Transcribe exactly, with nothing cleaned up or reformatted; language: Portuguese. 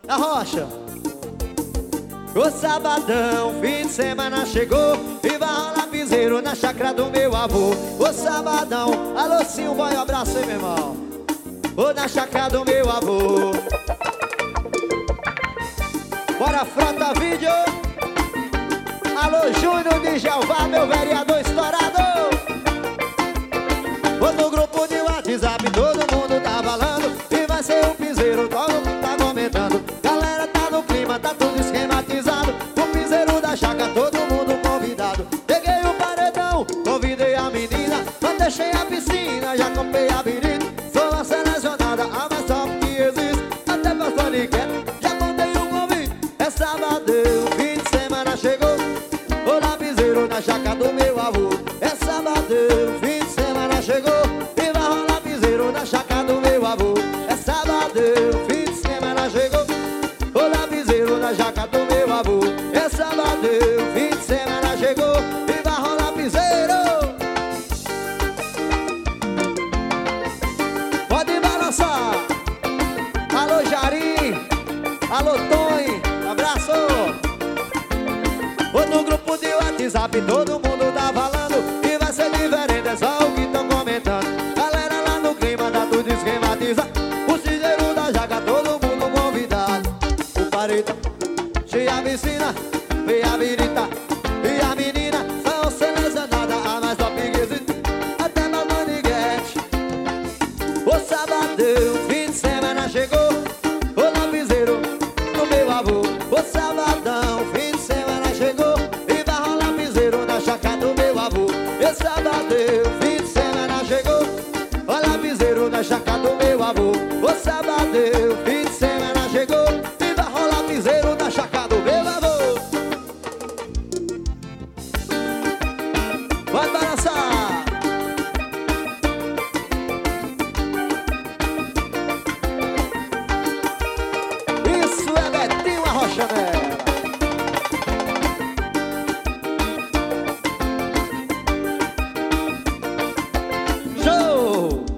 A rocha. O sabadão, fim de semana chegou e vai rolar piseiro na chácara do meu avô. O sabadão, alô Sim, boy, um abraço aí, meu irmão. Vou na chácara do meu avô. Bora, frota vídeo. Alô Júnior de Jeová, meu vereador estourado. Vou no grupo de WhatsApp, todo mundo tá falando e vai ser um piseiro, todo mundo tá comentando. Galera tá no clima, tá tudo esquematizado. O piseiro da chácara, todo mundo convidado. Peguei o paredão, convidei a menina, não deixei a piscina, já comprei a avenida. Sou a selecionada, a mais top que existe. Até pra paniquete, já mandei um convite. É sabadão, fim de semana chegou. Vou lá piseiro na chácara do meu avô. É sabadão, fim de semana chegou e vai rolar piseiro na chácara do meu avô. É sabadão, fim de semana chegou. Vou lá piseiro na chácara do meu avô. É sabadão, fim de semana chegou e vai rolar piseiro. Pode balançar. Alô Jari, alô Tony, abraço. Vou no grupo de WhatsApp, todo mundo tá falando e vai ser diferente, é só o que tão comentando. Galera lá no clima, tá tudo esquematizado. O ciseiro da chácara, todo mundo convidado. O pareta, cheia a piscina, vem a virita e a menina são selecionadas, a mais top que existe. Até na maniguete. O sabadão, fim de semana chegou. O lapiseiro do meu avô. O sabadão, fim de semana chegou e vai rolar piseiro na chácara do meu avô. E sabadão, fim de semana chegou. Olha piseiro na chácara do meu avô. O sabadão, fim de semana chegou e vai rolar piseiro na chácara do meu avô. Vai balançar. Isso é Betinho Arrocha, né?